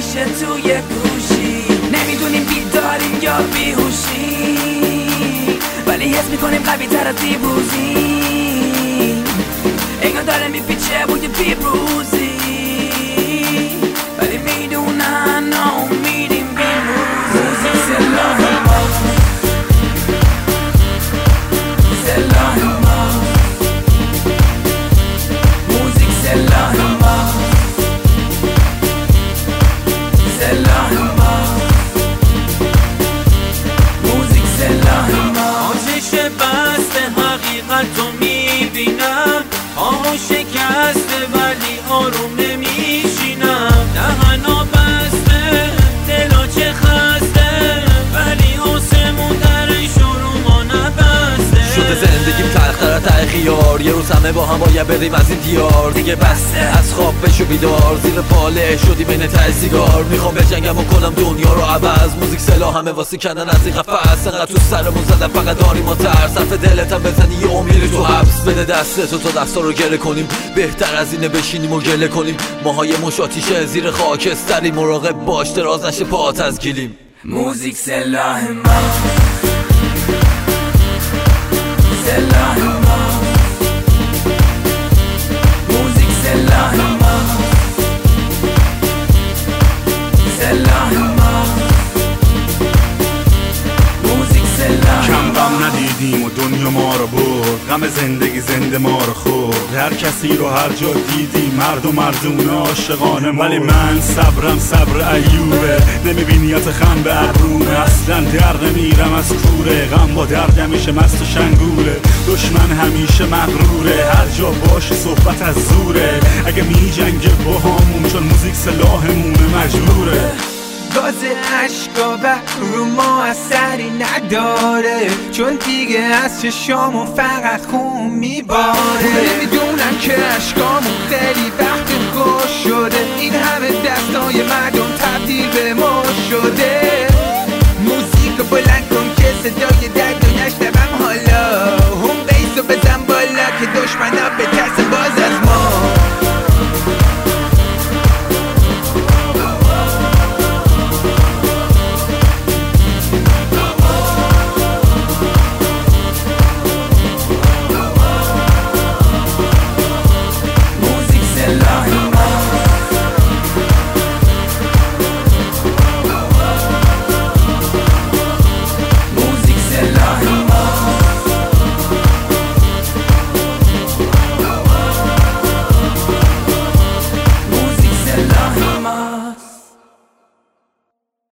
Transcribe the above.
میشه توی گوشی. نمیدونیم بیداریم یا بیهوشی، ولی حس میکنیم قوی تر از دیروزی. انگار داره میپیچه بوی پیروزی، ولی میدونن ناامیدیم بیروزی. موزیک سلاح ماست، سلاح ماست. موزیک سلاح ماست، سلاح ماست. موزیک سلاح ماست. آتش بسته حقیقت رو میبینم، آهو شکسته ولی آروم نمیشینم. دهنا بسته دلا چه خسته، ولی آسمون درش رو نبسته. شده زندگیم تلختر ته خیار، یه روز همه با هم باید بریم از این دیار. دیگه بسته از خواب بشو بیدار، زیر پاله شدی بین ته سیگار. میخوام بجنگم و کنم دنیا رو عوض. موزیک سلاح همه واسه کندن از این قفس. انقدر تو سرمون زدن فقط داریم ما ترس. حرف دلتم بزنی یه میری تو حبس. بده دستتو تا دستا رو گره کنیم، بهتر از اینه بشینیم و گله کنیم. ماهای مشاتیشه زیر خاکستری، مراقب باش دراز نشه پاهات از گیلیم. موزیک سلاح ماست، سلاح ماست. موزیک سلاح ماست، سلاح ماست. موزیک سلاح کم غم ندیدیم و دنیا ما رو برد، غم زندگی زنده ما رو خورد. هر کسی رو هر جا دیدیم مرد و مردونه عاشقانه مرد. ولی من صبرم صبر ایوبه، نمیبینیات خم به ابرومه. اصلا در نمیرم از کوره، غم با درد همیشه مست و شنگوله. دشمن همیشه مغروره، هر جا باشه صحبت از زوره. اگه میجنگه با همون چون موزیک سلاحمونه مجبوره. گاز عشقا و رو ما اثری نداره، چون دیگه از چشامون فقط خون میباره. نمیدونن که عشقامون خیلی وقت خوش شده، این همه دستای مردم تبدیل به ما شده. موزیک بلند کن که صدای درد